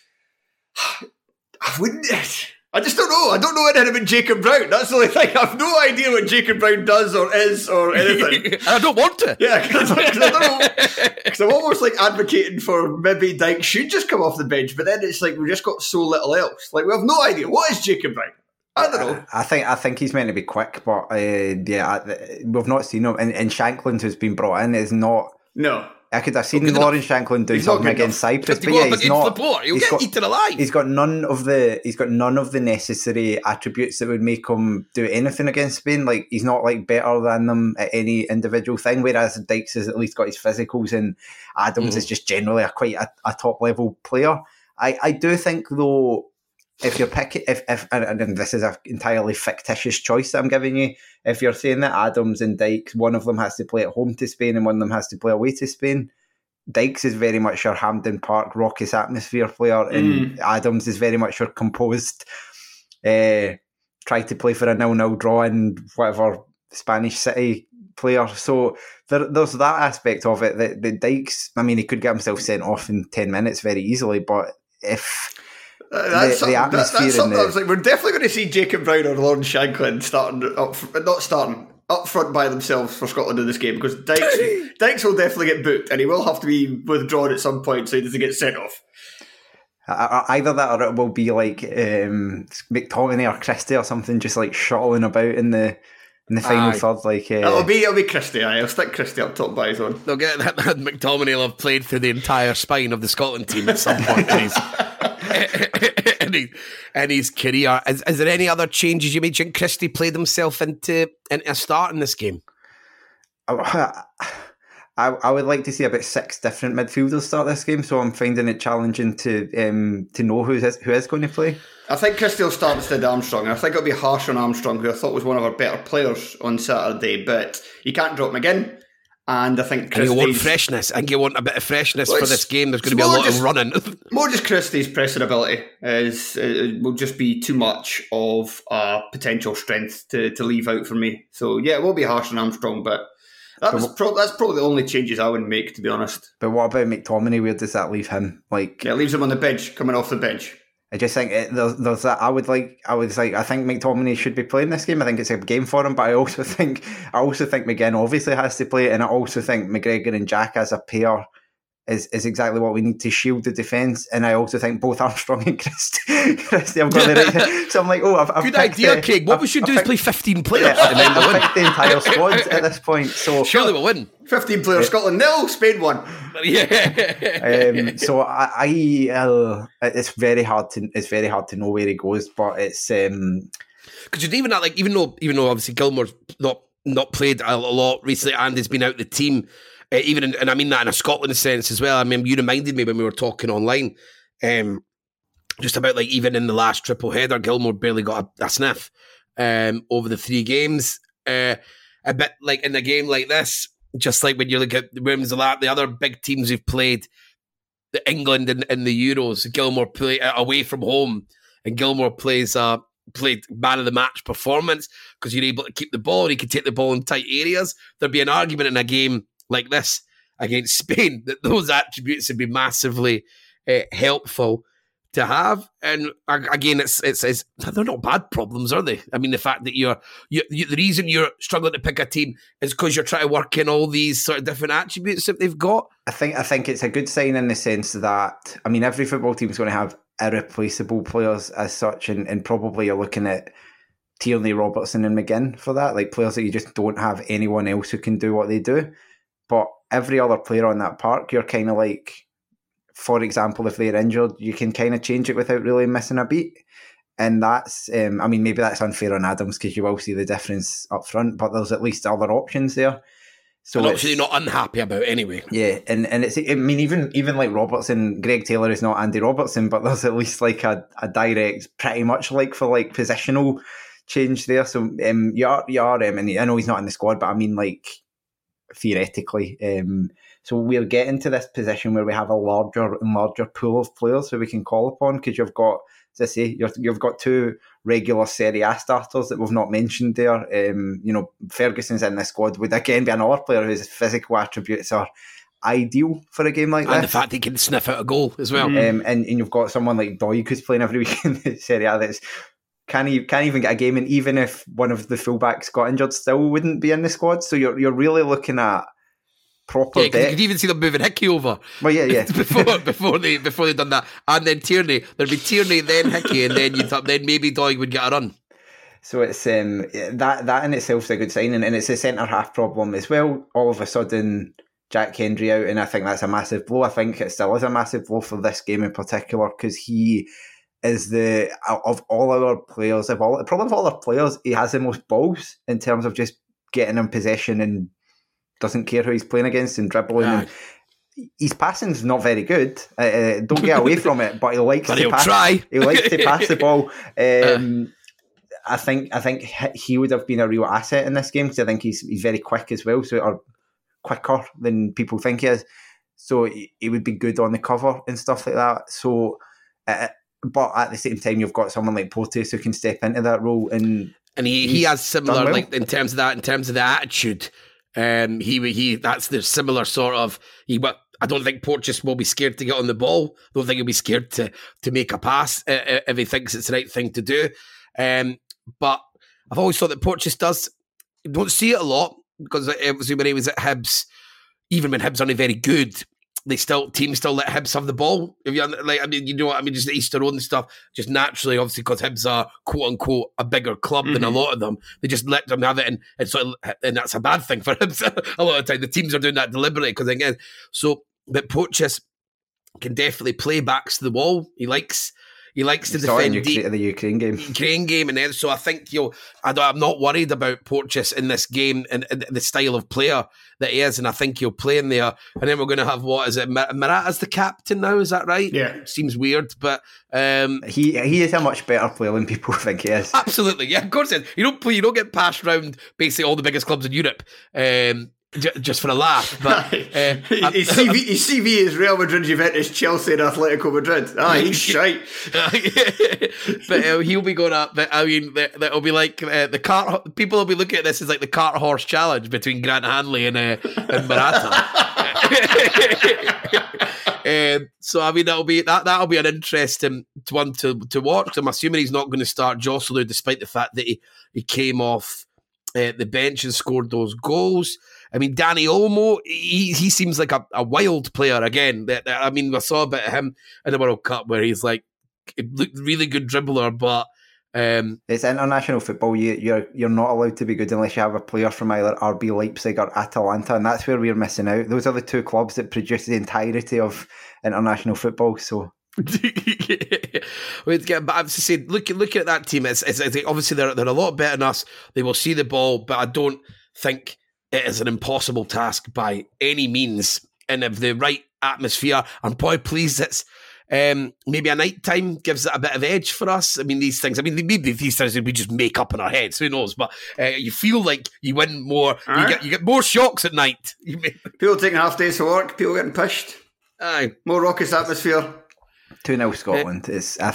I just don't know. I don't know anything about Jacob Brown. That's the only thing. I have no idea what Jacob Brown does or is or anything.
I don't want to.
Yeah, because I don't know. Because I'm almost like advocating for maybe Dykes should just come off the bench, but then it's like we've just got so little else. Like we have no idea. What is Jacob Brown? I don't know.
I think he's meant to be quick, but we've not seen him. And Shankland, who's been brought in, is not.
No.
I could have seen Lawrence Shankland do something against Cyprus, but yeah, he's not.
He'll get eaten alive.
He's got none of the necessary attributes that would make him do anything against Spain. Like he's not like better than them at any individual thing. Whereas Dykes has at least got his physicals, and Adams is just generally quite a top level player. I do think though, if you're picking, if and this is an entirely fictitious choice that I'm giving you, if you're saying that Adams and Dykes, one of them has to play at home to Spain and one of them has to play away to Spain, Dykes is very much your Hampden Park raucous atmosphere player, and Adams is very much your composed, try to play for a 0-0 draw in whatever Spanish city player. So there's that aspect of it. That Dykes, I mean, he could get himself sent off in 10 minutes very easily, but if the atmosphere
I was like, we're definitely going to see Jacob Brown or Lawrence Shankland up front by themselves for Scotland in this game, because Dykes will definitely get booked and he will have to be withdrawn at some point so he doesn't get sent off.
Either that or it will be like McTominay or Christie or something, just like shuttling about in the final third. Like
it'll be Christie. I'll stick Christie up top by his own.
They'll get that McTominay will have played through the entire spine of the Scotland team at some point in his career. Is there any other changes you made? Do you think Christie played himself into a start in this game?
I would like to see about 6 different midfielders start this game, so I'm finding it challenging to know who is going to play.
I think Christie will start instead of Armstrong, and I think it'll be harsh on Armstrong, who I thought was one of our better players on Saturday, but you can't drop him again. And I think Christie's...
And you want freshness. I think you want a bit of freshness for this game. There's going to be a lot of running.
More just Christie's pressing ability will just be too much of a potential strength to leave out for me. So yeah, it will be harsh on Armstrong, but that's probably the only changes I would make, to be honest.
But what about McTominay? Where does that leave him? Like,
yeah, it leaves him on the bench, coming off the bench.
I just think there's that. I think McTominay should be playing this game. I think it's a game for him, but I also think McGinn obviously has to play, and I also think McGregor and Jack as a pair is exactly what we need to shield the defence. And I also think both Armstrong and Christie have got the right. So I'm like, I've
good idea, Craig. What we should do is play 15 players and then we'll win.
I've picked the entire squad at this point. So
surely we'll win.
15 players, Scotland 0, Spain 1.
Yeah.
So I it's very hard to know where he goes, but it's
because you'd even though obviously Gilmour's not played a lot recently and has been out the team. And I mean that in a Scotland sense as well. I mean, you reminded me when we were talking online, just about like even in the last triple header, Gilmour barely got a sniff over the 3 games. A bit like in a game like this, just like when you look at the other big teams who've played, the England in the Euros, Gilmour play away from home, and Gilmour played man of the match performance because you're able to keep the ball and you can take the ball in tight areas. There'd be an argument in a game like this against Spain that those attributes would be massively helpful to have. And again, it's they're not bad problems, are they? I mean, the fact that you the reason you're struggling to pick a team is because you're trying to work in all these sort of different attributes that they've got.
I think it's a good sign in the sense that, I mean, every football team is going to have irreplaceable players as such, and probably you're looking at Tierney, Robertson and McGinn for that, like players that you just don't have anyone else who can do what they do. But every other player on that park, you're kind of like, for example, if they're injured, you can kind of change it without really missing a beat. And that's, I mean, maybe that's unfair on Adams because you will see the difference up front, but there's at least other options there. So
an option you're not unhappy about anyway.
Yeah, and it's, I mean, even like Robertson, Greg Taylor is not Andy Robertson, but there's at least like a direct, pretty much like for like positional change there. So you are, and I know he's not in the squad, but I mean like, theoretically. So we're getting to this position where we have a larger and larger pool of players who we can call upon, because you've got, as I say, you've got 2 regular Serie A starters that we've not mentioned there. Ferguson's in the squad, would again be another player whose physical attributes are ideal for a game like this.
And the fact he can sniff out a goal as well.
And you've got someone like Doig who's playing every week in the Serie A that's can't even get a game, and even if one of the fullbacks got injured, still wouldn't be in the squad. So you're really looking at proper depth.
You could even see them moving Hickey over.
Well, yeah.
before they done that, and then Tierney. There'd be Tierney, then Hickey, and then you thought then maybe Doig would get a run.
So it's that in itself is a good sign, and it's a centre half problem as well. All of a sudden, Jack Hendry out, and I think that's a massive blow. I think it still is a massive blow for this game in particular, because he is of all our players, probably of all our players, he has the most balls in terms of just getting in possession and doesn't care who he's playing against and dribbling. And his passing's not very good. Don't get away from it, but he likes to pass.
Try.
He likes to pass the ball. I think he would have been a real asset in this game, because I think he's very quick as well, or quicker than people think he is. So he would be good on the cover and stuff like that. So. But at the same time, you've got someone like Porteous who can step into that role, and
he has similar, well, like in terms of the attitude. That's the similar sort of. But I don't think Porteous will be scared to get on the ball. I don't think he'll be scared to make a pass if he thinks it's the right thing to do. But I've always thought that Porteous does. You don't see it a lot, because it was when he was at Hibs. Even when Hibs aren't very good, teams still let Hibs have the ball. If you like, I mean, you know what I mean, just the Easter Road and stuff. Just naturally, obviously, because Hibs are quote unquote a bigger club than a lot of them, they just let them have it, and that's a bad thing for Hibs. A lot of the time, the teams are doing that deliberately, because again, but Porteous can definitely play backs to the wall. He likes to defend
the Ukraine game.
And then so I think I'm not worried about Porteous in this game and the style of player that he is, and I think he'll play in there. And then we're going to have, what is it, Morata's the captain now? Is that right?
Yeah,
seems weird, but
he is a much better player than people think he is.
Absolutely, yeah, of course. You don't get passed around basically all the biggest clubs in Europe. Just for a laugh, but
his CV is Real Madrid, Juventus, Chelsea, and Atletico Madrid. He's shite.
But he'll be going up. I mean, that'll be like the cart. People will be looking at this as like the cart horse challenge between Grant Hanley and Morata. So I mean, that'll be an interesting one to watch. I'm assuming he's not going to start Joselu, despite the fact that he came off the bench and scored those goals. I mean, Danny Olmo, he seems like a wild player again. I mean, I saw a bit of him in the World Cup where he's like a really good dribbler, but
it's international football. You're not allowed to be good unless you have a player from either RB Leipzig or Atalanta, and that's where we're missing out. Those are the two clubs that produce the entirety of international football. So,
but I have to say, looking at that team, it's obviously they're a lot better than us. They will see the ball, but I don't think it is an impossible task by any means. And if the right atmosphere, I'm quite pleased it's maybe a night time gives it a bit of edge for us. I mean, these things, maybe these things we just make up in our heads, who knows, but you feel like you win more, you get more shocks at night.
People taking half days for work, people getting pushed.
Aye.
More raucous atmosphere.
2-0 Scotland.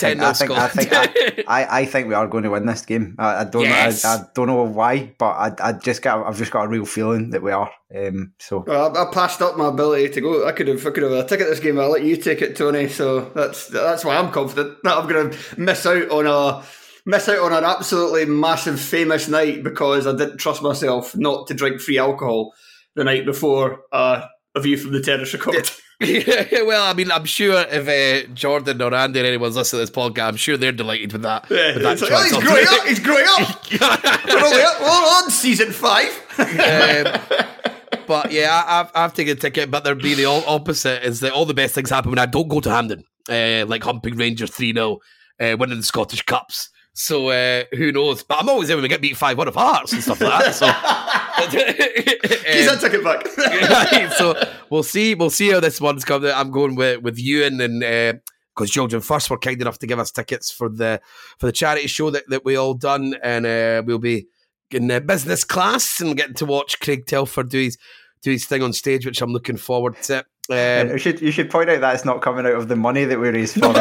I think we are going to win this game. I don't know why, but I've just got a real feeling that we are.
Well, I passed up my ability to go. I could have a ticket this game. I'll let you take it, Tony. So that's why I'm confident that I'm going to miss out on an absolutely massive famous night because I didn't trust myself not to drink free alcohol the night before a View from the Terrace record.
Well, I mean, I'm sure if Jordan or Andy or anyone's listening to this podcast, I'm sure they're delighted with that.
Yeah, with that choice. He's growing up. We're on season 5.
But yeah, I've taken a ticket, but there'd be the opposite, is that all the best things happen when I don't go to Hampden, like humping Rangers 3-0, winning the Scottish Cups. So who knows? But I'm always there when we get beat 5-1 of Hearts and stuff like that. So
he's that ticket back.
So we'll see how this one's coming. I'm going with Ewan, and because Children First were kind enough to give us tickets for the charity show that we all done, and we'll be in business class and getting to watch Craig Telford do his thing on stage, which I'm looking forward to.
You should point out that it's not coming out of the money that we raise for.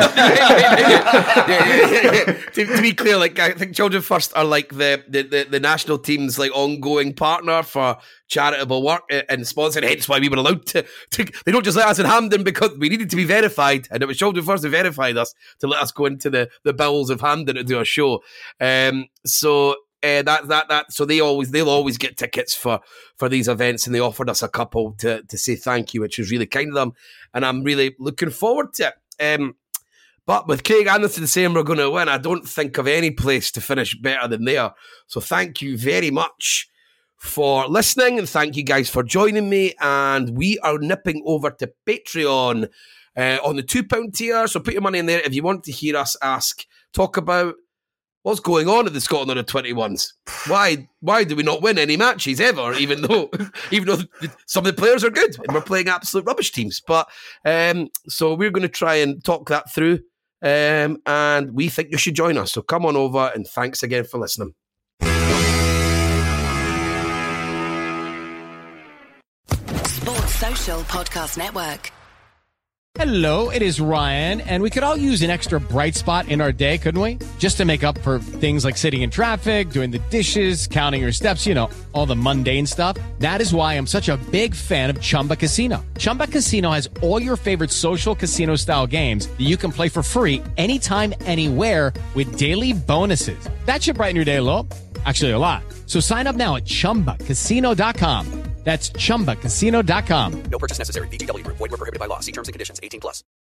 To be clear, like I think Children First are like the national team's like ongoing partner for charitable work and sponsoring. Hence why we were allowed to. They don't just let us in Hampden because we needed to be verified, and it was Children First who verified us to let us go into the bowels of Hampden to do a show. So they'll always get tickets for these events, and they offered us a couple to say thank you, which was really kind of them, and I'm really looking forward to it. But with Craig Anderson saying we're going to win, I don't think of any place to finish better than there. So thank you very much for listening, and thank you guys for joining me. And we are nipping over to Patreon on the £2 tier. So put your money in there if you want to hear us talk about what's going on at the Scotland under-21s. Why do we not win any matches ever, even though some of the players are good and we're playing absolute rubbish teams? But so we're going to try and talk that through, and we think you should join us. So come on over, and thanks again for listening.
Sports Social Podcast Network.
Hello, it is Ryan, and we could all use an extra bright spot in our day, couldn't we? Just to make up for things like sitting in traffic, doing the dishes, counting your steps, all the mundane stuff. That is why I'm such a big fan of Chumba Casino. Chumba Casino has all your favorite social casino-style games that you can play for free anytime, anywhere with daily bonuses. That should brighten your day a little. Actually, a lot. So sign up now at ChumbaCasino.com. That's ChumbaCasino.com.
No purchase necessary. VGW Group. Void where prohibited by law. See terms and conditions. 18+.